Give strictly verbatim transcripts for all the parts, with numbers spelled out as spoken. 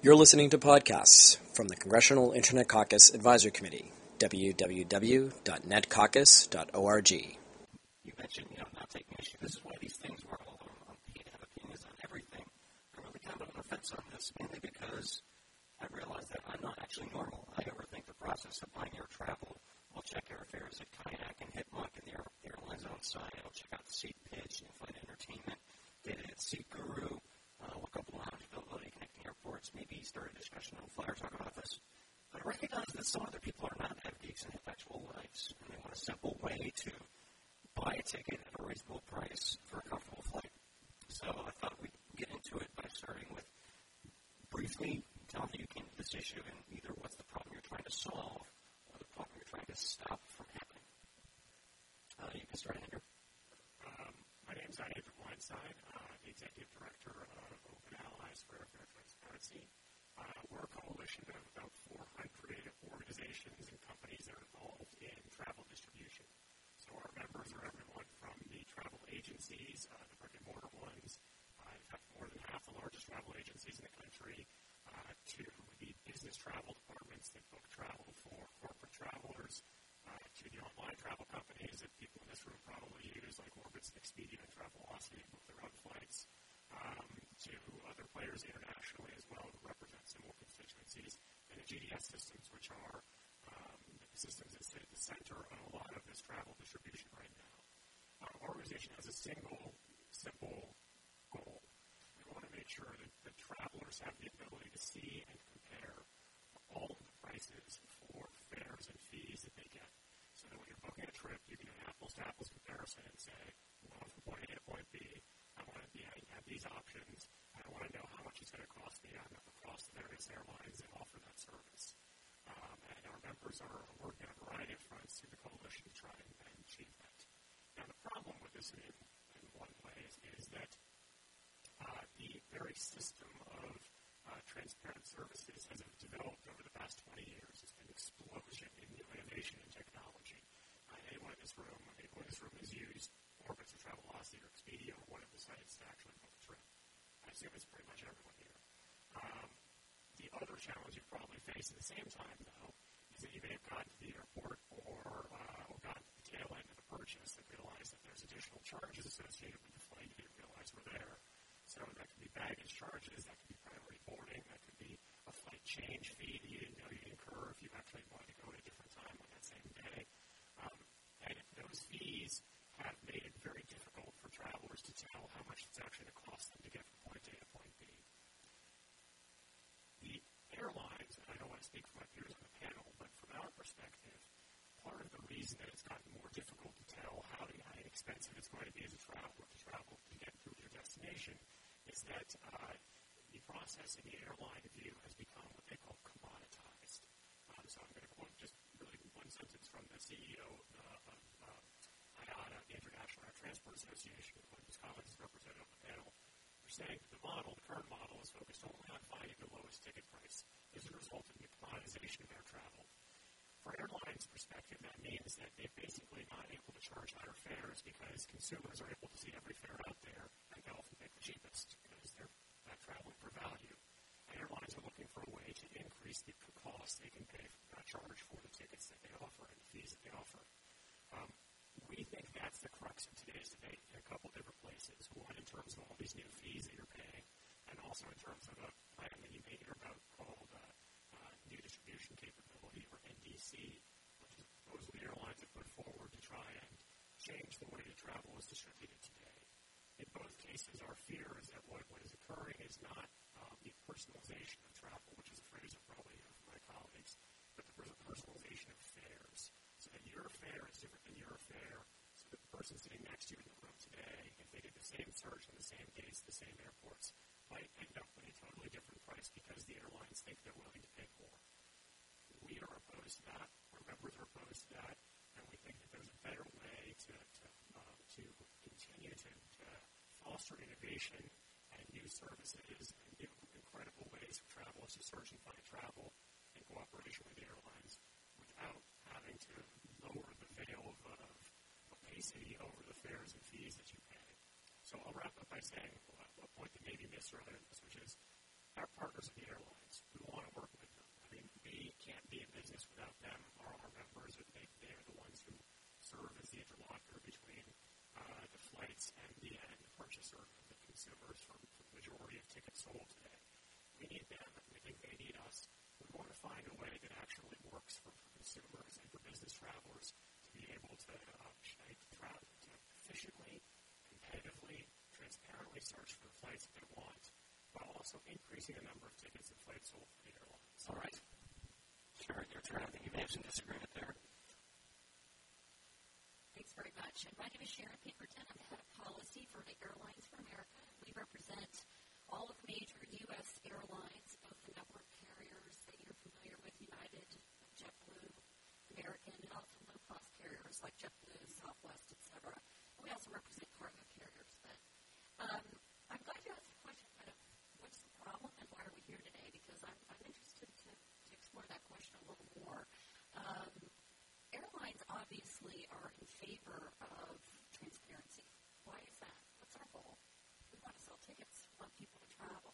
You're listening to podcasts from the Congressional Internet Caucus Advisory Committee, w w w dot net caucus dot org. You mentioned, you know, not taking issue. This is why these things where all of them on P have opinions on everything. I'm really kind of on the fence on this, mainly because I realize that I'm not actually normal. I overthink the process of buying air travel. I'll check airfares at Kayak and Hitmonk and the air, airline's own site. I'll check out the seat pitch and flight entertainment, data at Seat Guru, uh, look up lounge availability, connecting airports, maybe start a discussion on Flyer Talk about this. But I recognize that some other people are not have geeks and habitual lives, and they want a simple way to buy a ticket at a reasonable price for a comfortable flight. So I thought we'd get into it by starting with briefly tell how you came to this issue and either what's the problem you're trying to solve or the problem you're trying to stop from happening. Uh, you can start, Andrew. Um, my name is Andrew Weinstein, uh, the Executive Director of Open Allies for Airfare Transparency. Uh, we're a coalition of about four hundred organizations and companies that are involved in travel distribution. So our members are everyone from the travel agencies, uh, the brick-and-mortar ones, uh, in fact, more than half the largest travel agencies in the country, uh, to the business travel departments that book travel for corporate travelers, uh, to the online travel companies that people in this room probably use, like Orbitz and Expedia and Travelocity, book their own flights, um, to other players internationally as well who represent similar constituencies, and the G D S systems, which are um, the systems that sit at the center of a lot of this travel distribution right now. Our organization has a single, simple goal. We want to make sure that the travelers have the ability to see and compare all of the prices for fares and fees that they get. So that when you're booking a trip, you can do an apples-to-apples comparison and say, I'm going from point A to point B. I want to be, I have these options. I want to know how much it's going to cost me on across the various airlines that offer that service. Um, and our members are working on a variety of fronts through the coalition to try and, and achieve that. Now, the problem with this in, in one way is, is that uh, the very system of uh, transparent services has developed over the past twenty years. It's been an explosion in new innovation and technology. Uh, anyone in this room, anyone in this room has used Orbitz or Travelocity or Expedia or one of the sites to actually book a trip. I assume it's pretty much everyone here. Um, the other challenge you probably face at the same time, though, is that you may have gotten to the airport or, uh, or gotten to the tail end of the purchase and realized that there's additional charges associated with the flight you didn't realize were there. So that could be baggage charges, that could be priority boarding, that could be a flight change fee that you didn't know you'd incur if you actually wanted to go at a different time on that same day. Um, and those fees have made it very difficult for travelers to tell how much it's actually going to cost them to get from point A to point B. The airlines, and I don't want to speak for my peers on the panel, but from our perspective, part of the reason that it's gotten more difficult to tell how, to, how expensive it's going to be as a traveler to travel to get through your destination is that uh, the process in the airline view has become what they call commoditized. Um, so I'm going to quote just really one sentence from the C E O of, uh, of uh, I A T A, the International Air Transport Association, one of his colleagues is represented on the panel. They're saying that the model, the current model, is focused only on finding the lowest ticket price. As a result of the commoditization of air travel. For airlines' perspective, that means that they're basically not able to charge higher fares because consumers are able to see every fare out there and they often pick the cheapest because they're not traveling for value. And airlines are looking for a way to increase the cost they can pay, uh, charge for the tickets that they offer and the fees that they offer. Um, we think that's the crux of today's debate in a couple different places. One, in terms of all these new fees that you're paying, and also in terms of a plan that you may hear about called uh, uh, New Distribution Capability, or N D C, which is supposedly airlines have put forward to try and change the way that travel is distributed today. In both cases, our fear is that what, what is occurring is not um, the personalization of travel, which is a phrase I've probably heard from my colleagues, but the personalization of fares. So that your fare is different than your fare, so that the person sitting next to you in the room today, if they did the same search on the same dates, the same airports, might end up with a totally different price because the airlines think they're willing to pay more. We are opposed to that. Our members are opposed to that, and we think that there's a better way to to, um, to continue to, to foster innovation and new services and new incredible ways for travelers to search and find travel in cooperation with the airlines without having to lower the veil of, of opacity over the fares and fees that you pay. So I'll wrap up by saying a point that maybe missed earlier in this, which is our partners at the airlines. consumers for, for the majority of tickets sold today. We need them. We think they need us. We want to find a way that actually works for, for consumers and for business travelers to be able to, uh, travel, to efficiently, competitively, transparently search for the flights that they want, while also increasing the number of tickets and flights sold for the airlines. All right. Sure, your turn. I think you may have some disagreement there. Thanks very much. And my name is Sharon Pinkerton. I'm the head of policy for the Airlines for America. We represent all of the major U S airlines, both the network carriers that you're familiar with, United, JetBlue, American, and also low-cost carriers like JetBlue, Southwest, et cetera. We also represent cargo carriers. But um, I'm glad you asked the question, kind of, what's the problem and why are we here today? Because I'm, I'm interested to, to explore that question a little more. Um, airlines obviously are in favor of transparency. Why is that? What's our goal? We want to sell tickets. We want people to travel.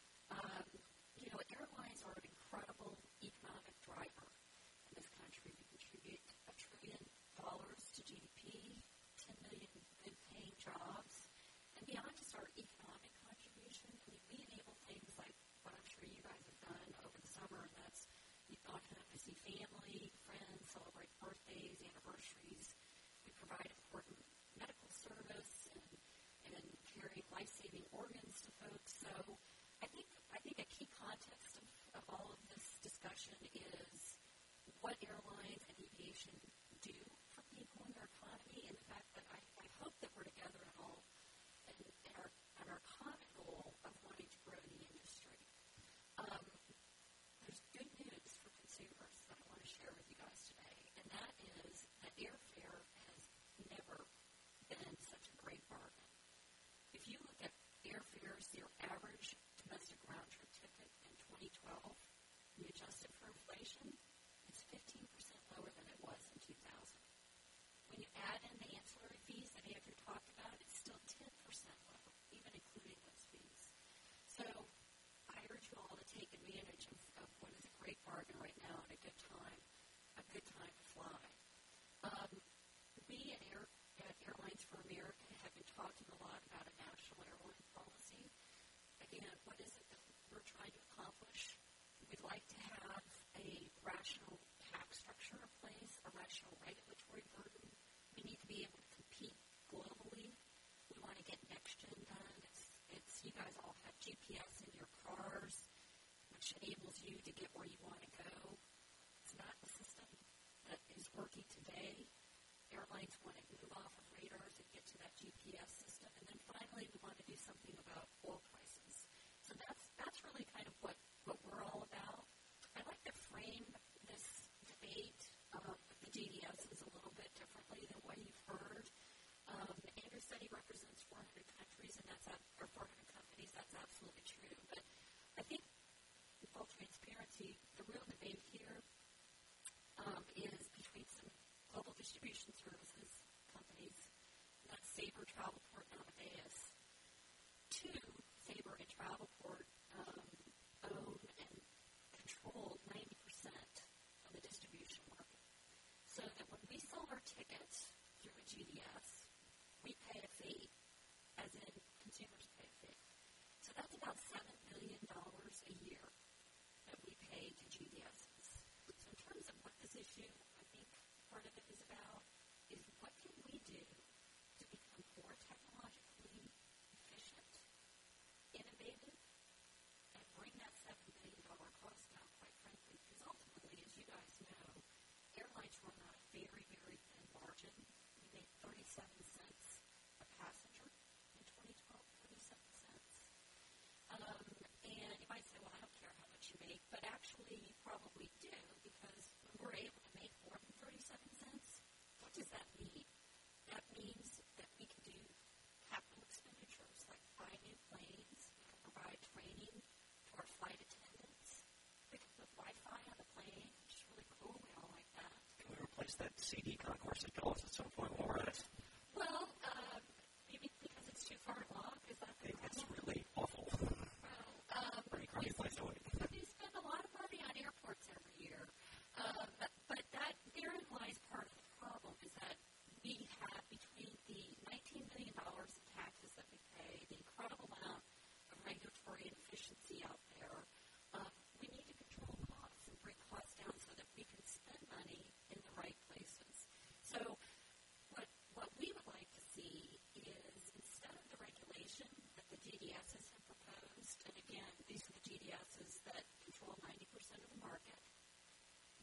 Um, you know, airlines are an incredible economic driver in this country. We contribute a trillion dollars to G D P, ten million good-paying jobs, and beyond just our economic contribution, I mean, we enable things like what I'm sure you guys have done over the summer, and that's you've gone home to see family, friends, celebrate birthdays, anniversaries. We provide important medical service and, and carry life-saving organs to folks. So I think I think a key context of, of all of this discussion is what airlines and aviation do for people in their economy, and the fact that I, I hope that we're together in all and, and our and our common goal of wanting to grow the industry. Um, there's good news for consumers that I want to share with you guys today, and that is that airfare has never been such a great bargain. If you look at airfares, your average domestic round-trip ticket in twenty twelve, you adjust it for inflation, it's fifteen percent lower than it was in two thousand. When you add in the ancillary fees that Andrew talked about, it's still ten percent lower, even including those fees. So I urge you all to take advantage of, of what is a great bargain right now and a good time, a good time to fly. Um, we at, Air, at Airlines for America have been talking a lot about a national airline policy. Again, what is it that we're trying to accomplish? We'd like to have a rational tax structure in place, a rational regulatory burden. We need to be able to compete globally. We want to get next-gen done. It's, it's you guys all have G P S in your cars, which enables you to get where you want to go. It's not a system that is working today. Airlines want to move off of radars and get to that G P S system. And then finally, we want to do something about oil prices. So that's that's really kind of what, what we're all about. I like to frame this debate um, with the G D Ss a little bit differently than what you've heard. Um, Andrew said he represents four hundred countries, and that's or four hundred companies. That's absolutely true. But I think, with full transparency, the real debate here um, is between some global distribution services companies, and that's Sabre, Travelport, and Amadeus. Two, Sabre and Travelport um, own and control ninety percent of the distribution market. So that when we sell our tickets through a G D S, we pay a fee, as in consumers pay a fee. So that's about seven billion dollars a year that we pay to G D Ss. So in terms of what this issue, I think part of it is about, is what can we do to become more technologically efficient, innovative, and bring that seven billion dollars cost down, quite frankly, because ultimately, as you guys know, airlines run on a very, very thin margin. We made thirty-seven cents a passenger in twenty twelve, thirty-seven cents. Um, and you might say, well, I don't care how much you make, but actually you probably do, because when we're able to make more than thirty-seven cents, what does that mean? That means that we can do capital expenditures like buy new planes, we can provide training to our flight attendants, we can put Wi-Fi on the plane, which is really cool, we all like that. Can we replace that C D concourse at Dulles at some point while we're at it? Well, um, maybe because it's too far to walk, is that the I think problem? it's really awful. Well, um, Pretty crummy place to wait. we spend a lot of money on airports every year, um, but, but that therein lies part of the problem, is that we have between the nineteen billion dollars in taxes that we pay, the incredible amount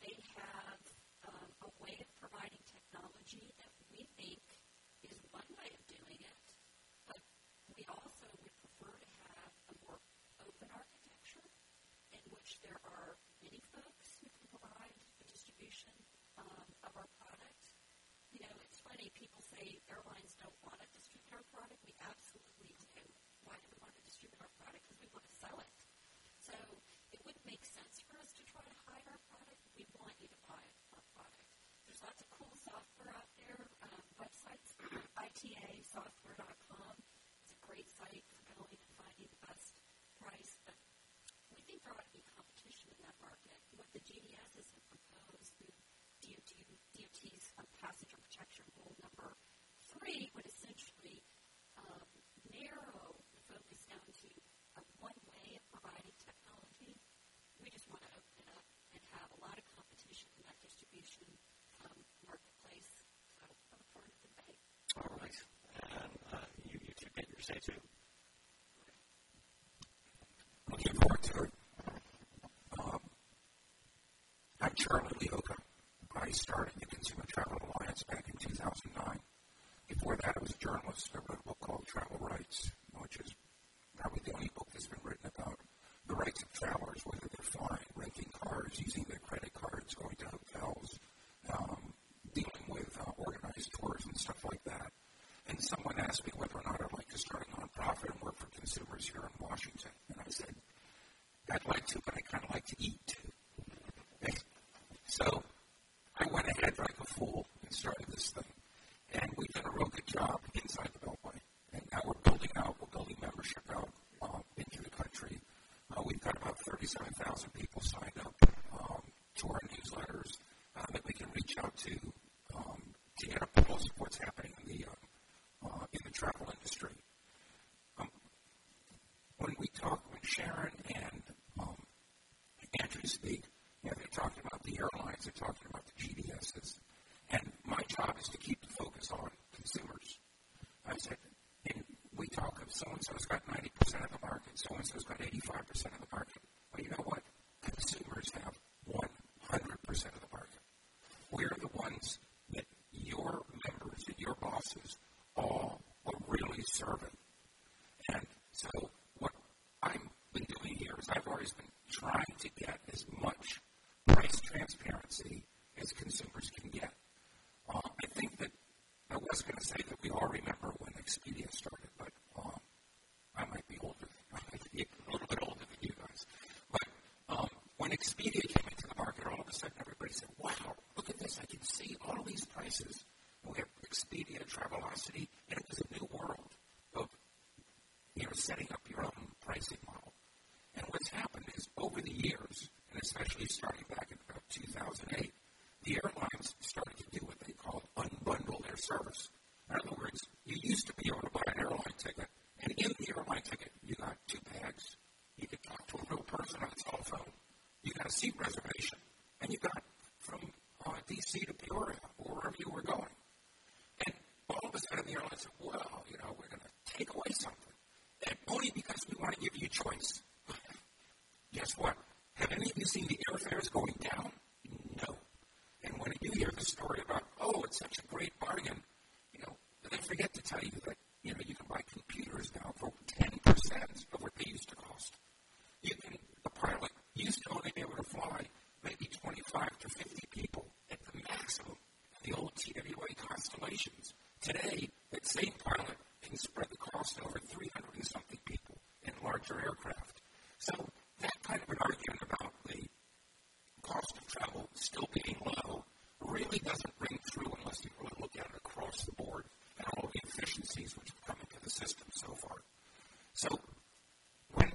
they have um, a way of providing technology that we think is one way of doing it, but we also would prefer to have a more open architecture in which there are many folks who can provide the distribution um, of our product. You know, it's funny, people say airlines don't want to distribute our product. We absolutely do. Why do we want to distribute our product? Because we want to sell it. So it wouldn't make sense for us to try to hide our product. We want you to buy our product. There's lots of cool software out there, um, websites, I T A software dot com. It's a great site for going and finding the best price, but we think there ought to be competition in that market. What the G D Ss have proposed through D O T, D O T's um, passenger protection rule number three would essentially um, narrow the focus down to uh, one way of providing technology. We just want to open it up and have a lot of competition in that distribution um, marketplace. So I look forward to the debate. All right. And uh, you, you two get your say too. Looking forward to it. Um, I'm Charlie Leoka. I started the Consumer Travel Alliance back in two thousand nine. Before that, I was a journalist. I wrote a book called Travel Rights, which is probably the only book that's been written about the rights of travelers, whether they're flying, renting cars, using their credit cards, going to hotels, um, dealing with uh, organized tours and stuff like that. And someone asked me whether or not I'd like to start a nonprofit and work for consumers here in Washington. And I said, I'd like to, but I kind of like to eat too. Okay? So I went ahead like a fool and started this thing. And we've done a real good job inside the Beltway. And now we're building out, we're building membership out um, into the country. Uh, we've got about thirty-seven thousand people signed up um, to our newsletters uh, that we can reach out to um, to get a pulse of what's happening in the, uh, uh, in the travel industry. Um, when we talk, when Sharon and um, Andrew speak, you know, they're talking about the airlines, they're talking about the G D Ss. And my job is to keep the focus on consumers. I said, and we talk of so-and-so's got ninety percent of the market, so-and-so's got eighty-five percent of the market. Well, you know what? Consumers have one hundred percent of the market. We're the ones that your members and your bosses all are really serving. And so what I've been doing here is I've always been trying to get as much price transparency as consumers can get. Uh, I think that I was going to say that we all remember when Expedia started, but um, I might be older, a little bit older than you guys. But um, when Expedia came into the market, all of a sudden everybody said, wow, look at this, I can see all these prices. And we have Expedia, Travelocity, and it was a new world of, you know, setting up your own pricing model. And what's happened is over the years, and especially starting back in about two thousand eight, the airlines started to do what they call unbundle their service. In other words, you used to be able to buy an airline ticket, and in the airline ticket, you got two bags. You could talk to a real person on the telephone. You got a seat reservation, and you got from uh, D C to Peoria or wherever you were going. And all of a sudden, the airline said, well, you know, we're going to take away something. And only because we want to give you choice. Guess what? Have any of you seen the airfares going down? No. And when you hear the story about, oh, it's such a great bargain, you know, they forget to tell you that, you know, you can buy computers now for ten percent of what they used to cost. You can, a pilot used to only be able to fly maybe twenty-five to fifty people at the maximum of the old T W A Constellations. Today, that same pilot can spread the cost over three hundred and something people in larger aircraft. So that kind of an argument about the cost of travel still being low really doesn't ring through unless you really look at it across the board and all the efficiencies which have come into the system so far. So when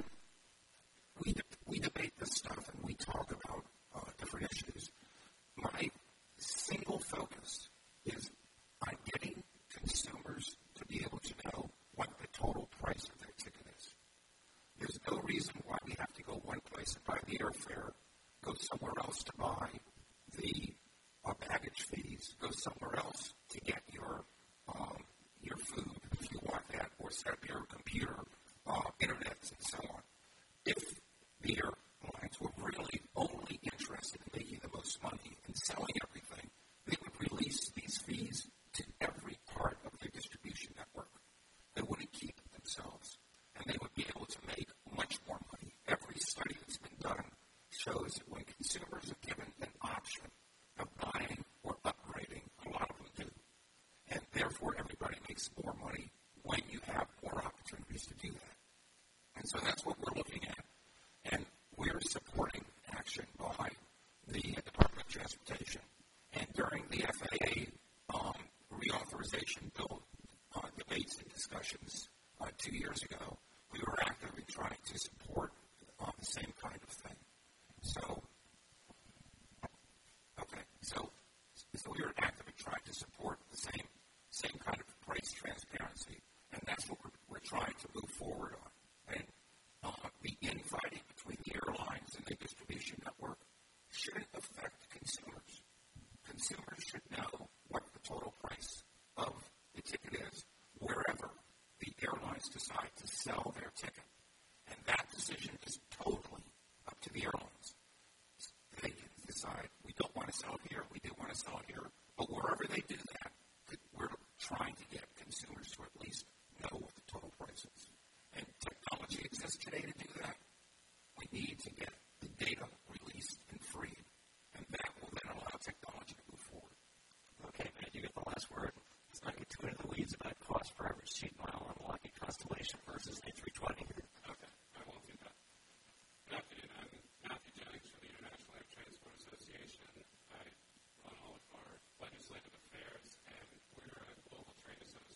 we de- we debate this stuff and we talk about uh, different issues, my single focus is on getting consumers to be able to know what the total price of their ticket is. There's no reason why we have to go one place and buy the airfare, go somewhere else to buy the uh, baggage fees, go somewhere else to get your um, your food if you want that, or set up your computer, uh, internet, and so on. If the airlines were really only interested in making the most money shows that when consumers are given an option of buying or upgrading, a lot of them do. And therefore, everybody makes more money when you have more opportunities to do that. And so that's what we're looking at. And we're supporting action by the Department of Transportation. And during the F A A um, reauthorization bill uh, debates and discussions uh, two years ago, we were actively trying to support uh, the same kind of thing. So, okay, so, so we were actively trying to support the same same kind of price transparency, and that's what we're, we're trying to move forward on. And uh, the infighting between the airlines and the distribution network shouldn't affect consumers. Consumers should know what the total price of the ticket is wherever the airlines decide to sell their ticket. And that decision is totally up to the airlines. They can decide, we don't want to sell it here, we do want to sell it here, but wherever they do that, we're trying to get consumers to at least know what the total price is. And technology exists today to do that. We need to get the data released and freed, and that will then allow technology to move forward. Okay, Matt, you get the last word. Let's not get too into the weeds about cost per average seat mile on Lockheed Constellation versus A three twenty. Okay, I won't do that. Good afternoon. I'm Matthew Jennings from the International Air Transport Association. I run all of our legislative affairs, and we're a global trade association.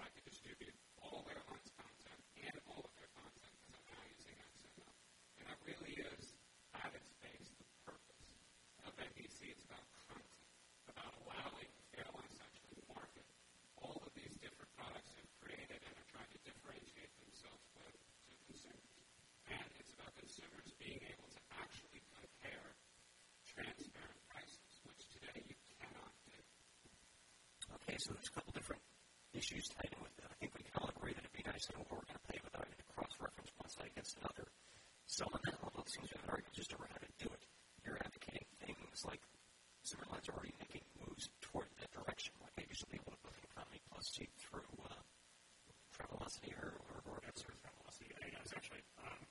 I could distribute all airlines' content and all of their content because I'm now using X M L. And that really is, at its base, the purpose of N B C. It's about content, about allowing airlines to actually market all of these different products they've created and are trying to differentiate themselves with to consumers. And it's about consumers being able to actually compare transparent prices, which today you cannot do. Okay, so there's a couple different issues tied in with that. I think we can all agree that it'd be nice to know what we're going to pay without having to cross-reference one side against another. So on that level, it seems to have an argument just over how to do it. You're advocating things like some airlines are already making moves toward that direction, like maybe you'll be able to book an Economy Plus seat through uh, Travelocity or, or, or That's sort of Travelocity. I was actually um,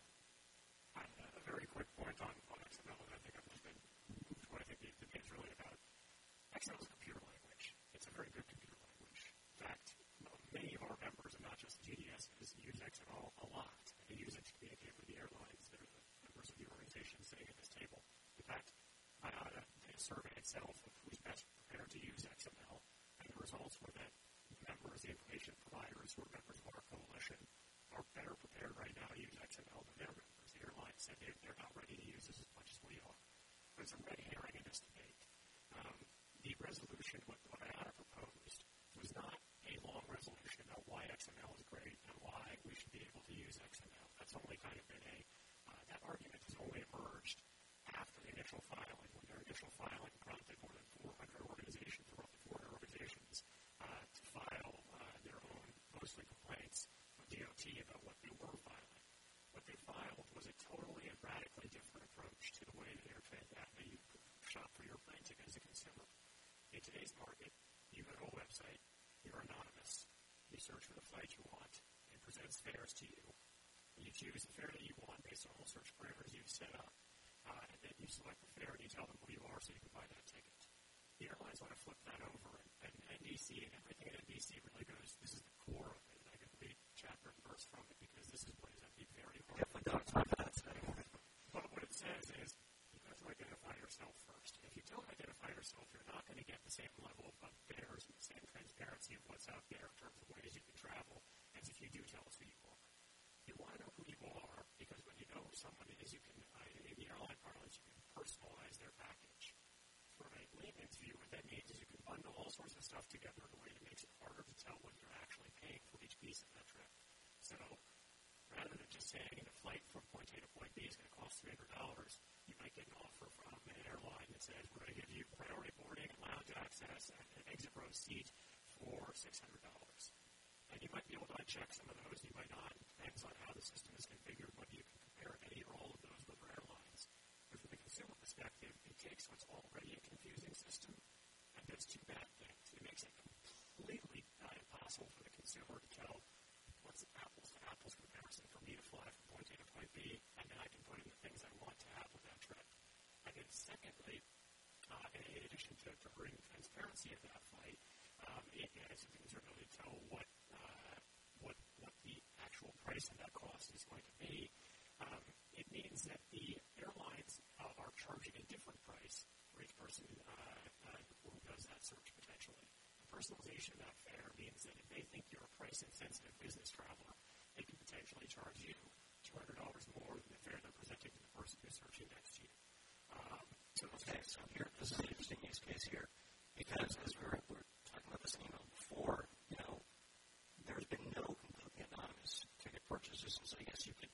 on a very quick point on, on X M L, and I think I've just been moved to what I think the debate is really about. X M L is a computer language. It's a very good computer language. In fact, many of our members, and not just G D Ss, use X M L a lot. They use it to communicate with the airlines that are the members of the organization sitting at this table. In fact, I uh, did a survey itself of who's best prepared to use X M L, and the results were that members, the information providers who are members of our coalition, are better prepared right now to use X M L than their members. The airlines said they're, they're not ready to use this as much as we are. But it's a red herring in this debate. Um, the resolution, what, what I had proposed, was not a long resolution about why X M L is great and why we should be able to use X M L. That's only kind of been a, uh, that argument has only emerged after the initial filing, when their initial filing prompted more than four hundred organizations, or roughly four hundred organizations, uh, to file uh, their own, mostly complaints with D O T about what they were filing. What they filed was a totally and radically different approach to the way that air that you shop for your plane ticket as a consumer. In today's market, you go to a website, you're anonymous, you search for the flight you want, it presents fares to you, you choose the fare that you want based on all search parameters you've set up, uh, and then you select the fare and you tell them who you are so you can buy that ticket. The airlines want to flip that over, and, and N B C and everything at N B C really goes, this is the core of it, and I can read chapter and verse from it because this is what is at the very heart. definitely don't have time for that today. But what it says is, you have to identify yourself first. If you don't identify yourself, you're not going to get the same level of fares and the same transparency of what's out there in terms of ways you can travel as if you do tell us who you are. You want to know who you are because when you know who someone is, you can, uh, in the airline parlance, you can personalize their package. From a layman's view, what that means is you can bundle all sorts of stuff together in a way that makes it harder to tell what you're actually paying for each piece of that trip. So rather than just saying the flight from point A to point B is going to cost three hundred dollars, you might get an offer from an airline that says we're going to give you priority boarding and lounge access and an exit row seat for six hundred dollars. And you might be able to uncheck some of those, you might not. It depends on how the system is configured, whether you can compare any or all of those with airlines. But from the consumer perspective, it takes what's already a confusing system and does two bad things. It makes it completely uh, impossible for the consumer to tell what's an apples to apples comparison for me to fly from point A to point B, and then I can put in the things I want to have with that trip. And then secondly, uh, in addition to, to bringing transparency of that flight, um, it adds the consumer ability to tell what, uh, what, what the actual price of that cost is going to be. Um, it means that the airlines uh, are charging a different price for each person uh, uh, who does that search potentially. The personalization of that fare means that if they think you're a price-insensitive business traveler, they can potentially charge you two hundred dollars more than the fare they're presenting to the person who's searching next to you. Um, so Okay, so here, this is an interesting use case here, because as we were, we were talking about this in email before, you know, there's been no completely anonymous ticket purchases, and so I guess you could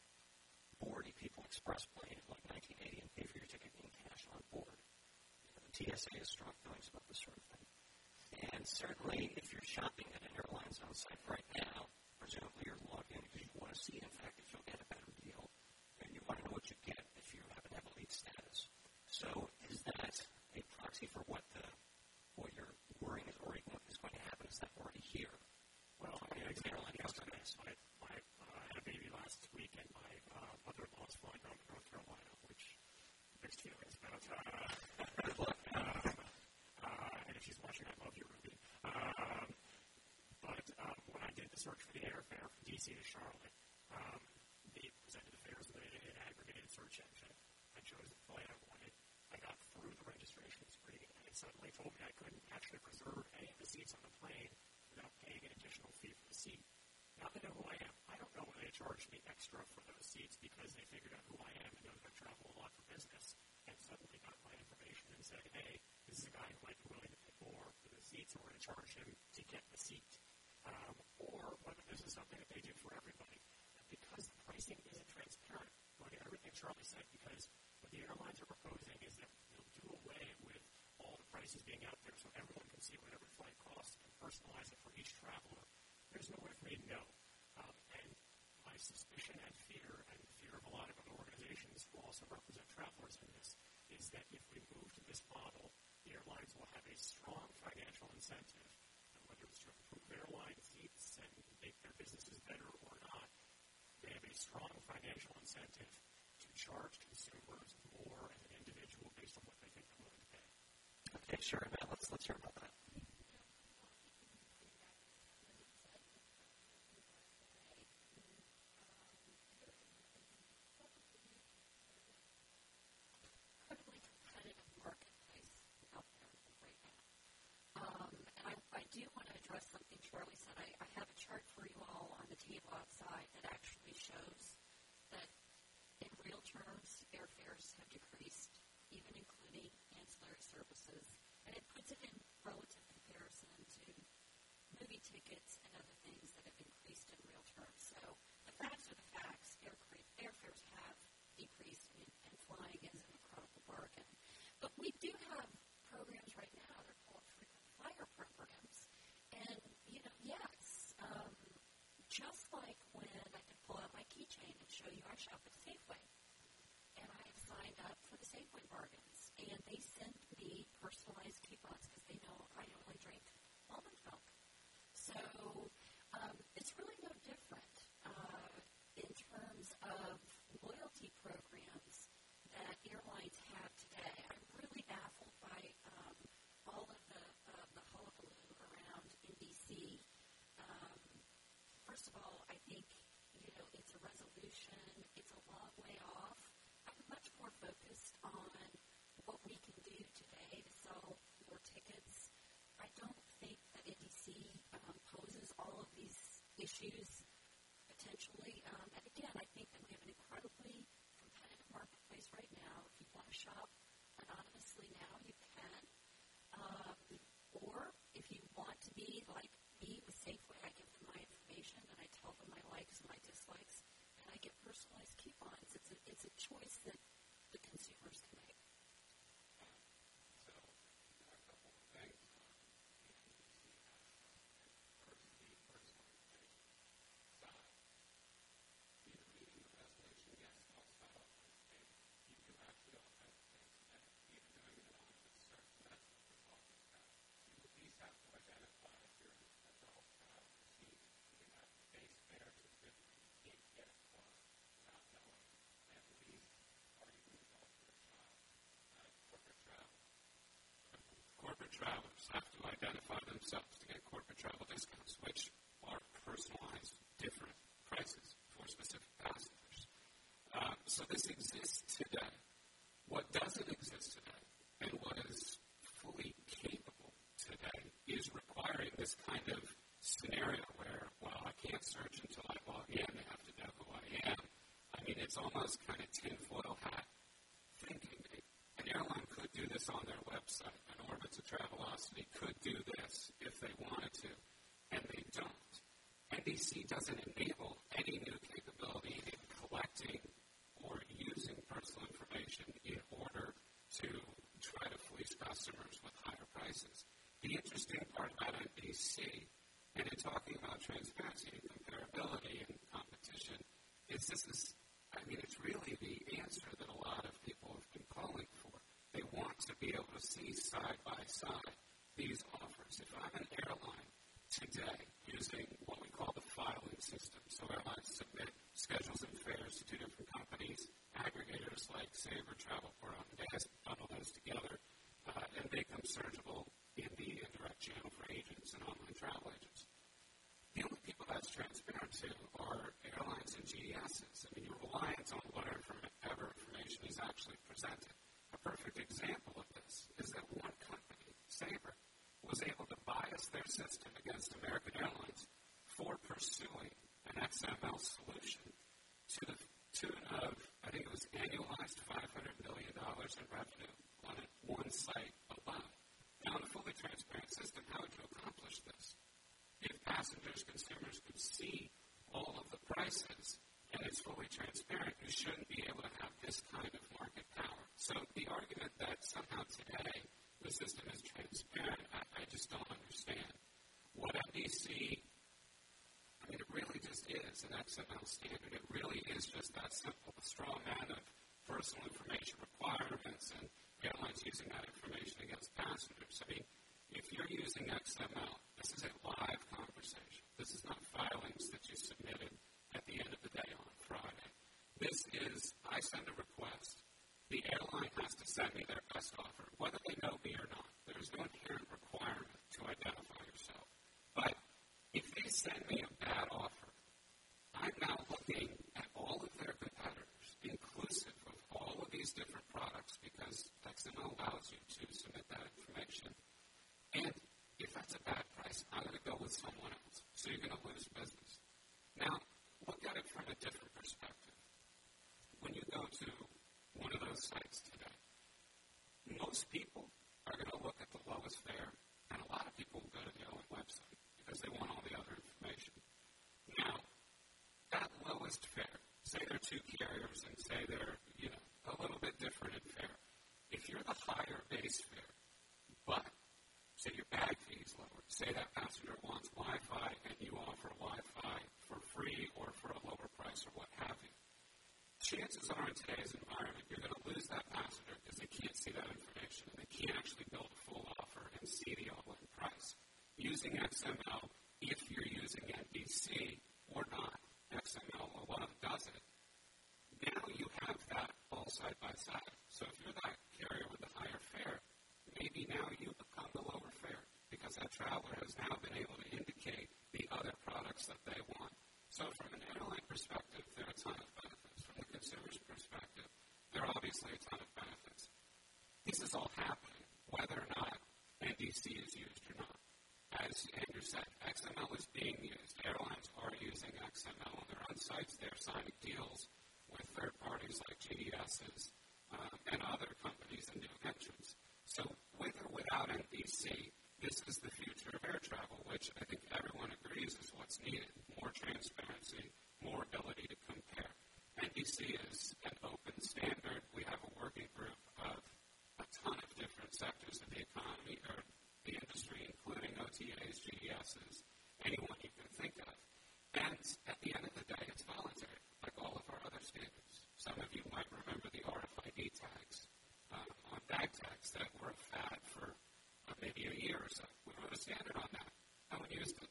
board a People Express plane in like nineteen eighty and pay for your ticket in cash on board. You know, the T S A has strong feelings about this sort of thing. And certainly, if you're shopping at an airline's on site right now, presumably you're logged in because you want to see, in fact, if you'll get a better deal, and you want to know what you get if you happen to have elite status. So is that a proxy for what the what you're worrying is already going, is going to happen? Is that already here? Well, I mean, it's airline yesterday. My, my, uh, I had a baby last week, and my uh, mother-in-law is flying home to North Carolina, which mixed feelings about. Uh, Good luck. Um, uh, and if she's watching, I love you, Ruby. Um, but um, when I did the search for the airfare from D C to Charlotte, um, they presented the fares with an aggregated search engine. I chose the flight I wanted. I got through the registration screen, and it suddenly told me I couldn't actually preserve any of the seats on the plane without paying an additional fee Now they know who I am. I don't know when they charge me extra for those seats because they figured out who I am and know that I travel a lot for business and suddenly got my information and said, hey, this is a guy who might be willing to pay more for the seats, so we're going to charge him to get the seat. Um, or whether this is something that they do for everybody. And because the pricing isn't transparent, like everything Charlie said, because what the airlines are proposing is that they'll do away with all the prices being out there so everyone can see what every flight costs and personalize it for each traveler. There's no way for me to know. Um, and my suspicion and fear, and fear of a lot of other organizations who also represent travelers in this, is that if we move to this model, the airlines will have a strong financial incentive, and whether it's to improve airline seats and make their businesses better or not, they have a strong financial incentive to charge consumers more as an individual based on what they think they're willing to pay. Okay, sure. Now let's let's hear about that. Incredibly competitive marketplace out there right now. Um, and I, I do want to address something Charlie said. I, I have a chart for you all on the table outside that actually shows that in real terms, airfares have decreased, even including ancillary services. And it puts it in relative comparison to movie tickets and other things that have increased in real terms. So the facts are the facts. Air, airfares have decreased, and, and flying is an incredible bargain. But we do have programs right now. They're called frequent flyer programs. And, you know, yes, um, just like when I could pull out my keychain and show you I shop at Safeway. And I have signed up for the Safeway bargains. And they send me personalized coupons because they know I only drink almond milk. So um, it's really no different uh, in terms of loyalty programs that airlines have today. I'm really baffled by um, all of the, uh, the hullabaloo around N B C. Um, first of all, I think, you know, it's a resolution. It's a long way off. I'm much more focused on what we can do today to sell more tickets. I don't think that N B C um, poses all of these issues potentially. Um, and again, I think that we have an incredibly competitive marketplace right now. If you want to shop anonymously now, you can. Um, or if you want to be like me with Safeway, I give them my information and I tell them my likes and my dislikes, and I get personalized coupons. It's a, it's a choice that the consumers can make. So, a couple of things. First, the personal information side. Either reading the resolution, yes, talks about authenticity. You do actually authenticate today. Either doing an anonymous search, that's what we're talking about. You at least have to identify if you're an adult child receipt. You have base fare to fifty. You can't get it plus without knowing at least are you an adult or a child. Uh, corporate travel. Corporate travelers have to identify themselves to get corporate travel discounts, which are personalized, different prices for specific passengers. Uh, so this exists today. What doesn't exist today, and what is fully capable today, is requiring this kind of scenario where, well, I can't search until I log in. They have to know who I am. I mean, it's almost kind of tinfoil hat thinking. An airline could do this on their website. An Orbitz or Travelocity could do this if they wanted to, and they don't. N B C doesn't enable any new capability in collecting or using personal information in order to try to fleece customers with higher prices. The interesting part about N B C, and in talking about transparency and comparability and competition, is this is, I mean, it's really the answer that a lot of people have been calling for. They want to be able to see side by side these offers. If I'm an airline today using what we call the filing system, so airlines submit schedules and fares to two different companies, aggregators like Sabre, Travelport, Amadeus, bundle those together, uh, and make them searchable in the indirect channel for agents and online travel agents. The only people that's transparent to are airlines and G D Ss. I mean, you're reliant on whatever information is actually presented. A perfect example of this is that one company, Sabre, was able to bias their system against American Airlines for pursuing X M L solution to the tune of, I think it was annualized five hundred million dollars in revenue on one site alone. Now, in a fully transparent system, how would you accomplish this? If passengers, consumers could see all of the prices and it's fully transparent, you shouldn't be able to have this kind of market power. So the argument that somehow today the system is transparent, I, I just don't understand. What M D C, I mean, it really just is an X M L standard. It really is just that simple. A straw man of personal information requirements and airlines using that information against passengers. I mean, if you're using X M L, this is a live conversation. This is not filings that you submitted at the end of the day on Friday. This is, I send a request. The airline has to send me their best offer, whether they know me or not. There is no inherent requirement to identify yourself. But if they send me a bad offer, I'm now looking at all of their competitors, inclusive of all of these different products, because X M L allows you to submit that information. And if that's a bad price, I'm going to go with someone else. So you're going to lose business. Now, look at it from a different perspective. When you go to one of those sites today, most people are going to look at the lowest fare, and a lot of people will go to the airline website because they want all the other information. Now, that lowest fare, say there are two carriers and say they're, you know, a little bit different in fare. If you're the higher base fare, but say your bag fee is lower, say that passenger wants Wi-Fi and you offer Wi-Fi for free or for a lower price or what have you, chances are in today's environment you're going to lose that passenger because they can't see that information and they can't actually build a full offer and see the all-in price. Using X M L, if you're using N D C or not, X M L alone does it. Now you have that all side by side. So if you're that carrier with the higher fare, maybe now you become the lower fare because that traveler has now been able to indicate the other products that they want. So from an airline perspective, there are a ton of benefits. From the consumer's perspective, there are obviously a ton of benefits. This is all happening whether or not N D C is used or not. As Andrew said, X M L is being used. Airlines are using X M L on their own sites. They're signing deals with third parties like G D S's uh, and other companies and new entrants. So with or without N D C, this is the future of air travel, which I think everyone agrees is what's needed. More transparency, more ability to compare. N D C is an open standard. We have a working group of a ton of different sectors of the economy or the industry, including O T As, G D S's, anyone you can think of. And at the end of the day, it's voluntary, like all of our other standards. Some of you might remember the R F I D tags um, on bag tags that were a fad for uh, maybe a year or so. We wrote a standard on that. No one used it.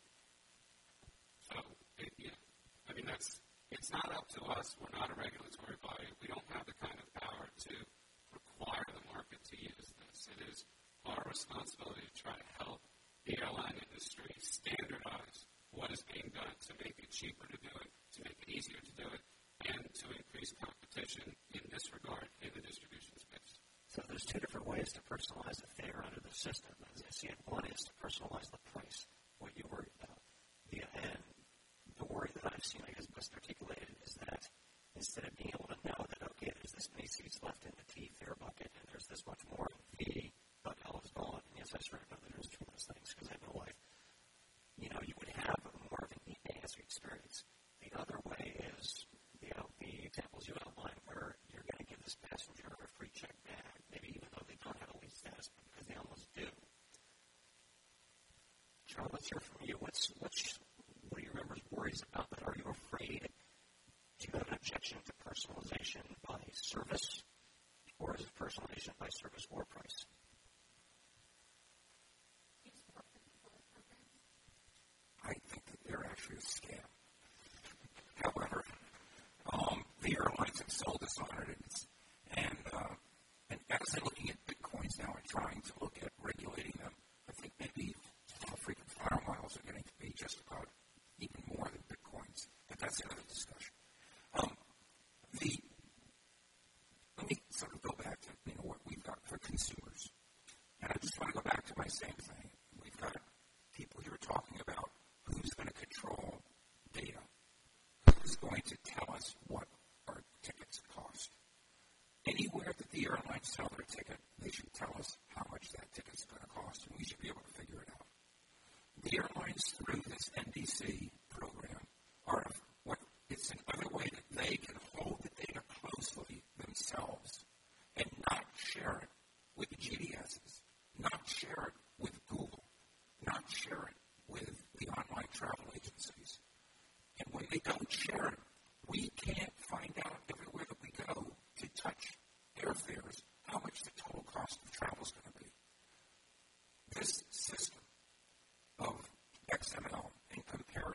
So, it, yeah, I mean, that's, it's not up to us. We're not a regulatory body. We don't have the kind of power to require the market to use this. It is our responsibility to try to help the airline industry standardize what is being done to make it cheaper to do it, to make it easier to do it, and to increase competition in this regard in the distribution space. So there's two different ways to personalize the fare under the system. As I see it, one is to personalize the price, what you worry about. The, and the worry that I've seen, I guess, best articulated is that instead of being able to know that, okay, there's this many seats left in the T fare bucket and there's this much more in V, but L is gone. And yes, I sort of know that there's two of those things because I have no life. You know, you would have more of an e-answer experience. The other way is, you know, the examples you outlined where you're going to give this passenger a free check bag, maybe even though they don't have a lease status, but because they almost do. John, let's hear from you. What's, what's, what are your members' worries about that? Are you afraid? Do you have an objection to personalization by service, or is it personalization by service or price? I think that they're actually a scam. However, um, the airlines have sold us on it, and, uh, and as they're looking at bitcoins now and trying to look at regulating them, I think maybe uh, frequent flyer miles are getting to be just about even more than bitcoins, but that's another discussion. Um, the let me sort of go back to you know what we've got for consumers, and I just want to go back to my same thing. We've got people here talking about who's going to control data,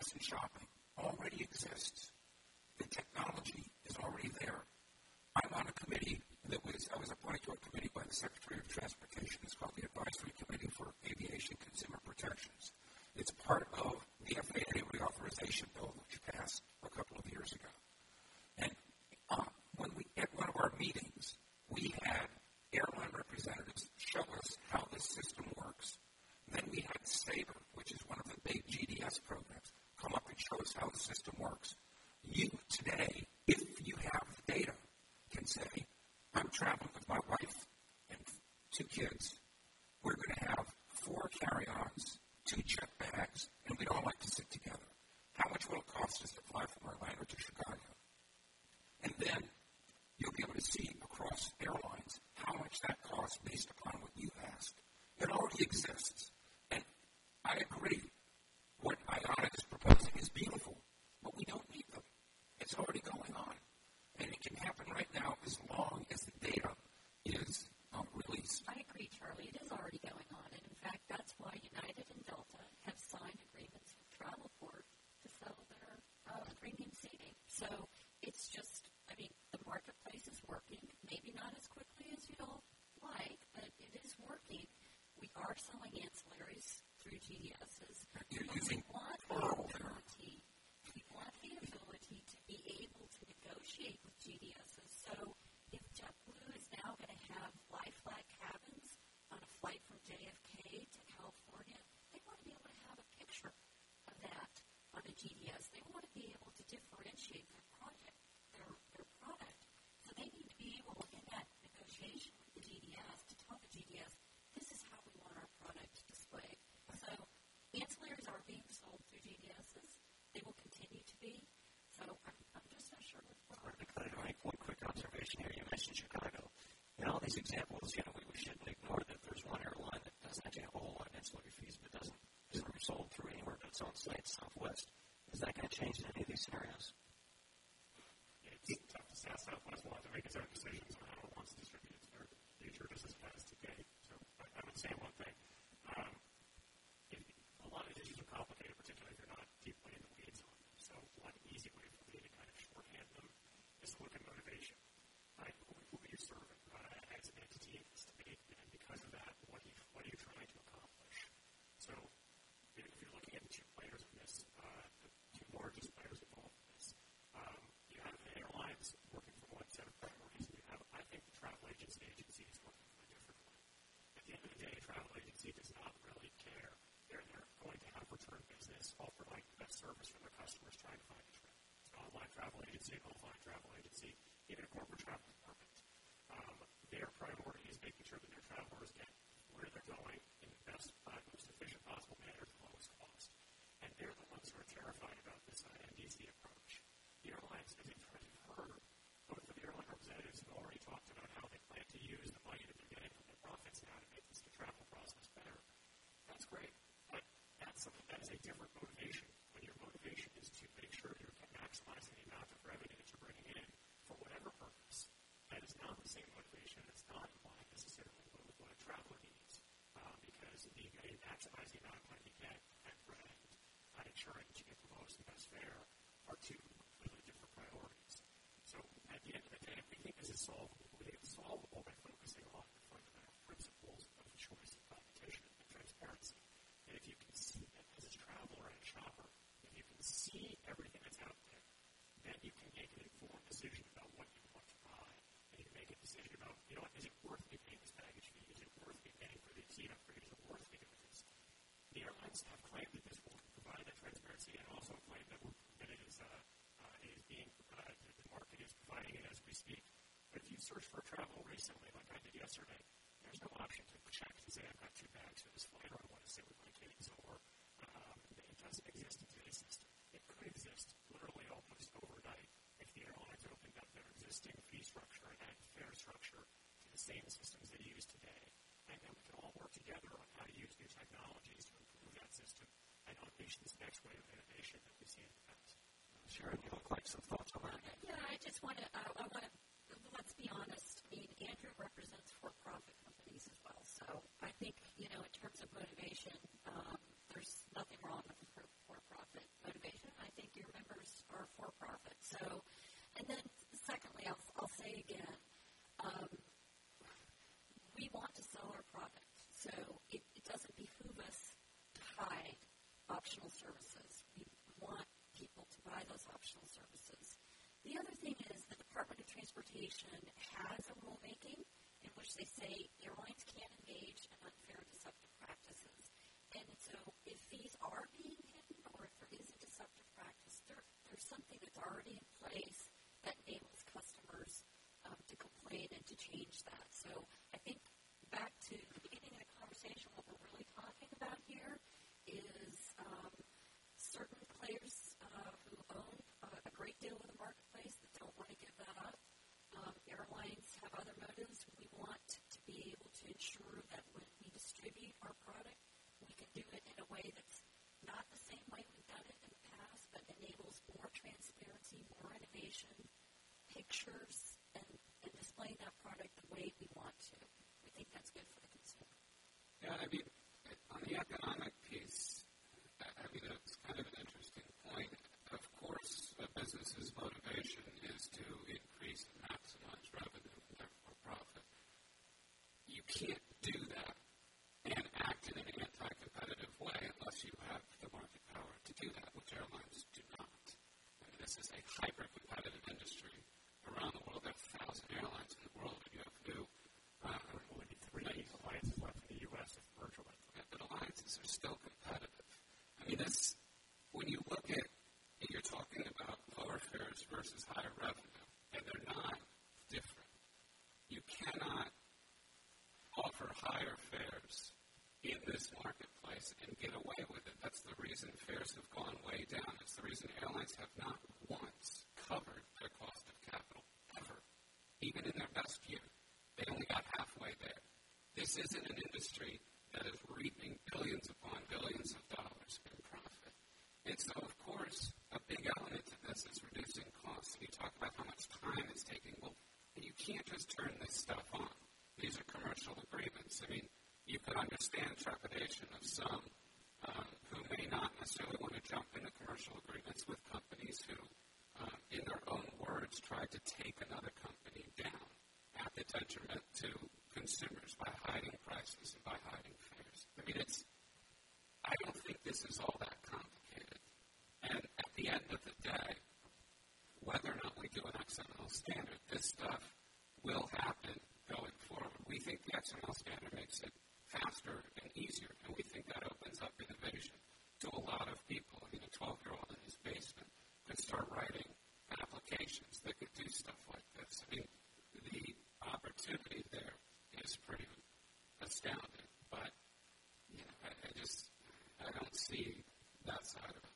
service and shopping already exists. The technology is already there. I'm on a committee that was, I was appointed to a committee by the Secretary of Transportation. It's called the Advisory Committee for Aviation Consumer Protections. It's part of the F A A reauthorization bill, which passed a couple of years ago. And uh, when we, at one of our meetings, we had airline representatives show us how this system works. Then we had Sabre, which is one of the big G D S programs, come up and show us how the system works. You today, if you have the data, can say, I'm traveling with my wife and two kids. We're going to have four carry-ons, two check bags, and we'd all like to sit together. How much will it cost us to fly from Orlando to Chicago? And then you'll be able to see across airlines how much that costs based upon what you asked. It already exists. And I agree. What IATA is proposing is beautiful, but we don't need them. It's already going on. And it can happen right now as long as the data is um, released. I agree, Charlie. It is already going on. And in fact, that's why United and Delta have signed agreements with Travelport to sell their uh, premium seating. So it's just, I mean, the marketplace is working. Maybe not as quickly as you'd all like, but it is working. We are selling ancillaries through G D Ss. You're but using we want the ability, we want the ability to be able to negotiate with G D Ss. So if JetBlue is now going to have lie-flat cabins on a flight from J F K to California, they want to be able to have a picture of that on a G D S. They want to be able to differentiate their project, their, their product. So they need to be able, in that negotiation with the G D S, to tell the G D S, this is how we want our product displayed. So ancillaries are being sold through G D Ss. They will continue to be. So I'm, I'm just not sure what's wrong. I'd like one quick observation here. You mentioned Chicago. In all these examples, you know, we, we shouldn't ignore that there's one airline that doesn't actually have a whole lot of ancillary fees, but doesn't isn't sold through anywhere but its own site, Southwest. Is that going to change in any of these scenarios? It's tough to say. Southwest will have to make its own decisions on how it wants to distribute its future, just as it has today. So I, I would say one thing. Um, if, a lot of issues are complicated, particularly if you're not deeply in the weeds on them. So one easy way for me to kind of shorthand them is to look at motivation. Right? Who, who are you serving uh, as an entity in this debate? And because of that, what are you, what are you trying to accomplish? So if you're looking at the two players in this, uh, the two largest players involved in this, um, you have the airlines working for one set of priorities, and you have, I think, the travel agency agency is working for a different one. At the end of the day, a travel agency does not really care. They're, they're going to have return business, offer like the best service for their customers trying to find a trip. It's an online travel agency, an offline travel agency, even a corporate travel department. Um, their priority is making sure that their travelers get where they're going in the best, uh, most efficient possible manner at the lowest cost. And they're the ones who are terrified about this uh, M D C approach. The airlines, as you've heard, both of the airline representatives have already talked about how they plan to use the money that they're getting from their profits now to make this the travel process better. That's great, but that's something that is a different motivation. When your motivation is to make sure you're maximizing the amount of revenue that you're bringing in for whatever purpose, that is not the same motivation. It's not in line necessarily with what a traveler needs, uh, because the maximizing the amount of money you get and uh, ensuring that you get the lowest and best fare are two completely different priorities. So at the end of the day, if we think this is solvable, we think it's solvable by focusing on the fundamental principles of choice and competition and transparency. And if you can see that as a traveler and a shopper, if you can see everything that's out there, then you can make an informed decision about what you want to buy. And you can make a decision about, you know what, is it worth me paying this baggage fee? Is it worth me paying for the seat upgrade? Is it worth me doing this? The airlines have claimed that this will provide that transparency and also claim that, we're, that it is, uh, uh, it is being, uh, the market is providing it as we speak. But if you search for travel recently, like I did yesterday, there's no option to check to say I've got two bags for this flight or I want to sit with my kids, or um, it doesn't exist in today's system. It could exist literally almost overnight if the airlines opened up their existing fee structure and fare structure to the same systems they use today. And then we can all work together on how to use new technologies to improve that system and unleash this next wave of innovation that we see in the past. Sharon, you look like some thoughts on that. Yeah, I just want to, uh, I want to, let's be honest. I mean, Andrew represents for-profit companies as well. So I think, you know, in terms of motivation, um, there's nothing wrong with the for-profit motivation. the other thing is the Department of Transportation has a rulemaking in which they say airlines can't engage in unfair and deceptive practices. And so if fees are being hidden or if there is a deceptive practice, there, there's something that's already in place that enables customers um, to complain and to change that. So I think back to the beginning of the conversation, what we're really talking about here is um, certain players uh, who own uh, a great deal of the marketplace that don't want to give that up. Um, airlines have other motives. We want to be able to ensure that when we distribute our product, we can do it in a way that's not the same way we've done it in the past, but enables more transparency, more innovation, pictures, and, and displaying that product the way we want to. We think that's good for the consumer. Yeah, I mean, on the economic piece, I mean, it's kind of an interesting point. Of course, a business's motivation is to increase and maximize revenue and therefore profit. You can't do that and act in an anti-competitive way unless you have the market power to do that, which airlines do not. I mean, this is a hyper-competitive industry around the world. There are a thousand airlines in the world, and you have to do uh, only three alliances left in the U S if virtually. But alliances are still competitive. I mean, this, when you look at, and you're talking about lower fares versus higher revenue, and they're not different. You cannot offer higher fares in this marketplace and get away with it. That's the reason fares have gone way down. It's the reason airlines have not once covered their cost of capital, ever. Even in their best year, they only got halfway there. This isn't an industry that is reaping billions upon billions of dollars in profit. And so, of course, a big element to this is reducing costs. And you talk about how much time it's taking. Well, you can't just turn this stuff on. These are commercial agreements. I mean, you could understand trepidation of some um, who may not necessarily want to jump into commercial agreements with companies who, um, in their own words, tried to take another company down at the detriment to consumers by hiding prices and by hiding fares. I mean, it's, I don't think this is all that complicated. And at the end of the day, whether or not we do an X M L standard, this stuff will happen going forward. We think the X M L standard makes it faster and easier, and we think that opens up innovation to a lot of people. I mean, a twelve-year-old in his basement could start writing applications that could do stuff like this. I mean, the opportunity there is pretty astounding, but you know, I, I just I don't see that side of it.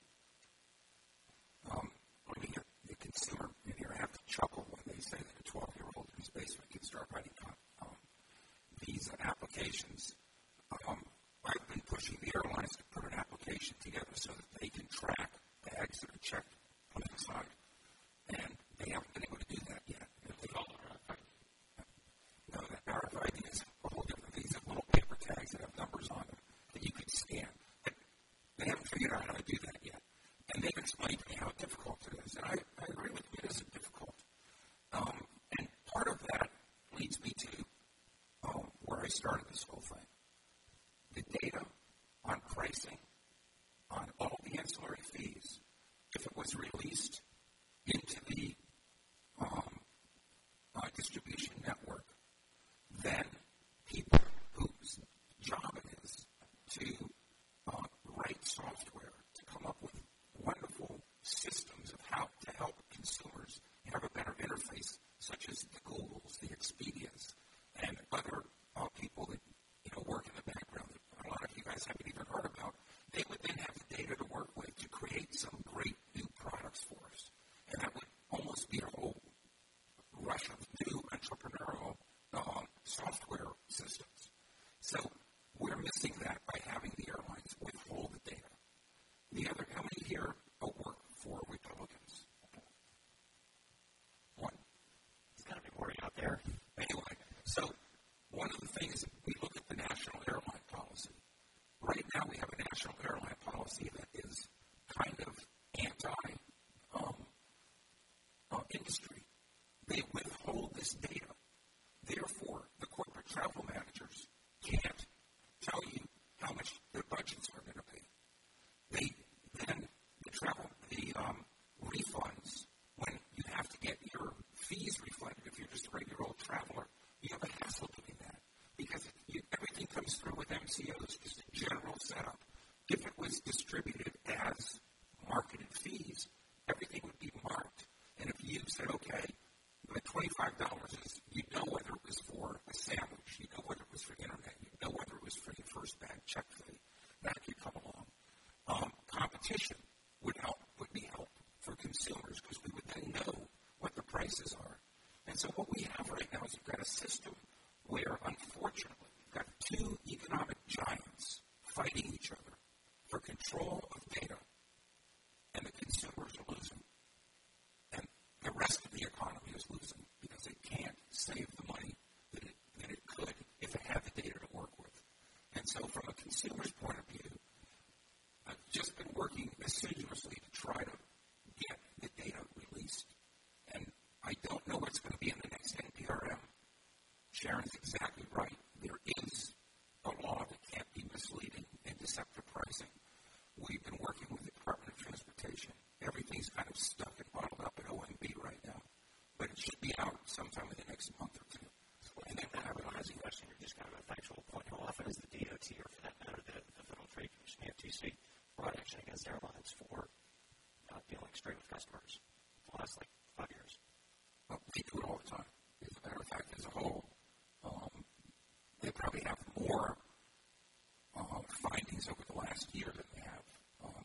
Um, I mean, the consumer in here have to chuckle when they say that a twelve-year-old in his basement can start writing um, these applications. Um, I've been pushing the airlines to put an application together so that they can track bags that are checked on the side, and they haven't been able to do that yet. They call it R F I D. No, that R F I D is a whole different thing. These are little paper tags that have numbers on them that you can scan. But they haven't figured out how to do that yet. And they've explained to me how difficult it is. And I, I agree with you, it isn't difficult. Um, and part of that leads me to um, where I started this whole thing. The data on pricing, on all the ancillary fees, if it was released into the um, uh, distribution network, then people whose job it is to uh, write software, to come up with wonderful systems of how to help consumers have a better interface, such as the Googles, the Expedias, and other uh, people that you know work in the background that a lot of you guys haven't even heard about. They would then have the data to work with to create some great new products for us, and that would almost be a whole rush of new entrepreneurial uh, software systems. So we're missing that by having the airlines withhold the data. The other, how many here work for Republicans? One. There's got to be more out there. Anyway, so one of the things, we look at the national airline policy. Right now we have a national airline policy that is kind of anti um, uh, industry. They withhold this data. Therefore, the corporate travel managers can't tell you how much their budgets are going to be. They then, the travel, the um, refunds, when you have to get fees reflected if you're just a regular old traveler. You have a hassle doing that because you, everything comes through with M C Os, just a general setup. If it was distributed as marketed fees, everything would be marked. And if you said, okay, the twenty-five dollars is, you know whether it was for a sandwich, you know whether it was for internet, you know whether it was for your first bag check fee, that could come along. Um, competition would help, would be helpful for consumers because we would then know what the prices are. And so what we have right now is you've got a system where, unfortunately, you've got two economic giants fighting each other for control of data, and the consumers are losing. And the rest of the economy is losing because it can't save the money that it, that it could if it had the data to work with. And so from a consumer's point of view, I've just been working assiduously to try to get the data released. And I don't know what's going to be in the next N P R M. Sharon's exactly right. There is a law that can't be misleading and deceptive pricing. We've been working with the Department of Transportation. Everything's kind of stuck and bottled up at O M B right now. But it should be out sometime in the next month or two. And then I have an honest question, or just kind of a factual point. How often has the D O T, or for that matter, the, the Federal Trade Commission, the F T C, brought action against airlines for not dealing straight with customers for the last, like, five years? Well, they do it all the time. As a matter of fact, as a whole, um, they probably have more uh, findings over the last year than they have, uh,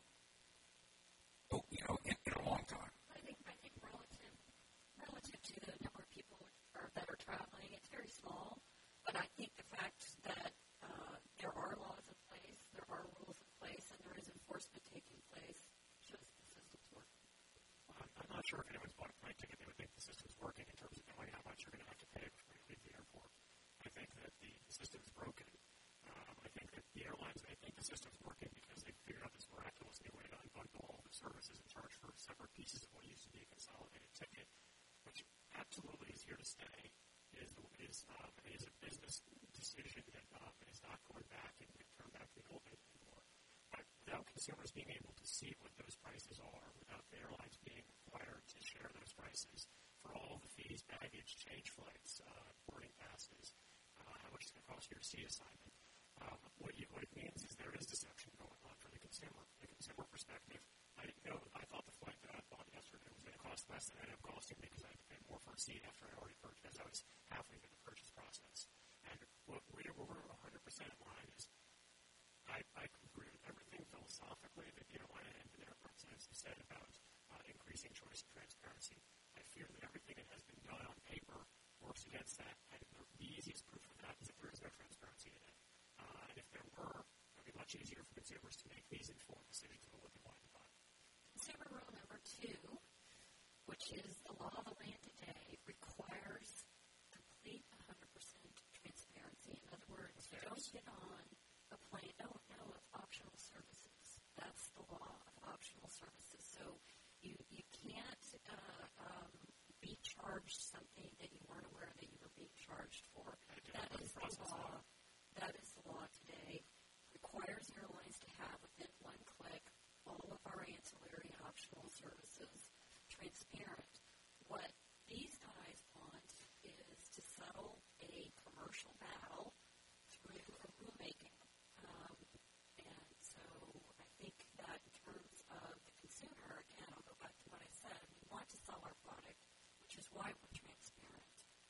oh, you know, in, in a long time. I think I think relative relative to the number of people are, that are traveling, it's very small. But I think the fact that uh, there are laws in place, there are rules in place, and there is enforcement taking place shows the system's working. Um, I'm not sure if anyone's bought a flight ticket, they would think the system's working in terms of knowing how much you're going to have to pay before you leave the airport. I think that the, the system's broken. Um, I think that the airlines, I think the system's working because they figured out this miraculous new way to unbundle all the services and charge for separate pieces of what used to be a consolidated ticket, which absolutely is here to stay. It is, is, um, it is a business decision that um, is not going back and turn back to the old days anymore. But without consumers being able to see what those prices are, without the airlines being required to share those prices for all the fees, baggage, change flights, uh, boarding passes, uh, how much it's going to cost you your seat assignment, um, what, you, what it means is there is deception going on for the consumer. From the consumer perspective, I didn't know, I thought the flight that I bought yesterday was going to cost less than it ended up costing me because I had to pay more for a seat after I already purchased, as I was halfway through the purchase process. And what we were one hundred percent in line is I, I agree with everything philosophically that the airline and the airports have said about uh, increasing choice and transparency. I fear that everything that has been done on paper works against that. And the, the easiest proof of that is if there is no transparency in it. Uh, and if there were, it would be much easier for consumers to make these informed decisions about what they want to buy. Consumer rule number two, which is the law of the land today, requires complete one hundred percent transparency. In other words, you don't get on a plane, no, no, of optional services. That's the law of optional services. So you, you can't uh, um, be charged something that you weren't aware that you were being charged for. That is the law. That is the law today. Requires airlines to have within one click all of our ancillary and optional services transparent. What these guys want is to settle a commercial battle through a rulemaking. Um, and so I think that in terms of the consumer, again, I'll go back to what I said, we want to sell our product, which is why we're transparent.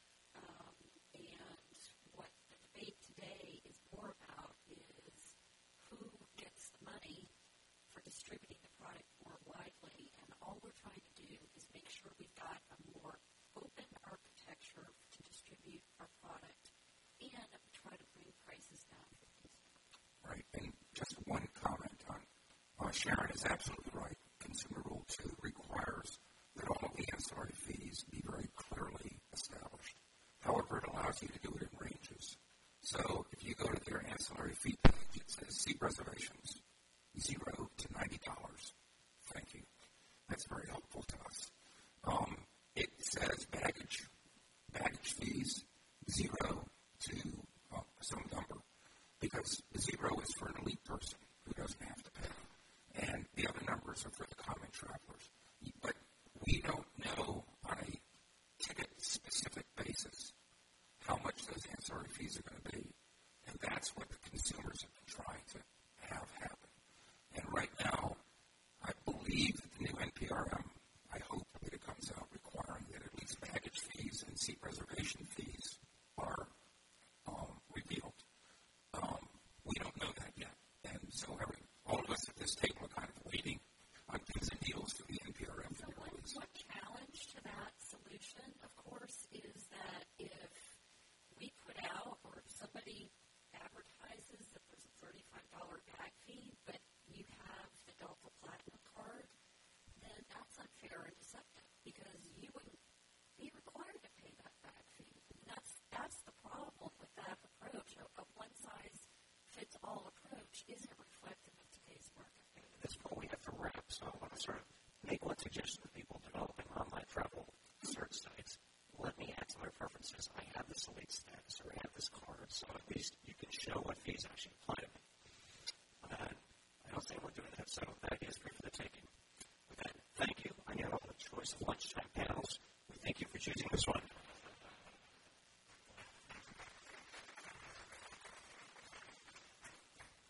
Um, and what the debate today is more about is who gets the money for distributing the product more widely. And all we're trying to do is make sure we've got a more open architecture to distribute our product and try to bring prices down for the consumer. Right, and just one comment on uh, Sharon is absolutely right. Consumer Rule two requires that all of the ancillary fees be very clearly established. However, it allows you to do it in ranges. So if you go to their ancillary fee page, it says seat reservations, zero to ninety dollars. Thank you. That's very helpful to us. Um, it says baggage, baggage fees, zero to uh, some number, because zero is for an elite person who doesn't have to pay, and the other numbers are for the common travelers. But we don't know on a ticket unfair and deceptive because you wouldn't be required to pay that back fee. And that's, that's the problem with that approach. A, a one-size-fits-all approach isn't reflective of today's market. At this point, we have to wrap, so I want to sort of make one suggestion to people developing online travel search sites. Let me add to my preferences. I have this elite status, or I have this card, so at least you can show what fees actually apply to me. And I don't think we're doing that, so that is free for the taking. With that, thank you. I know all the choice of lunchtime panels. We thank you for choosing this one.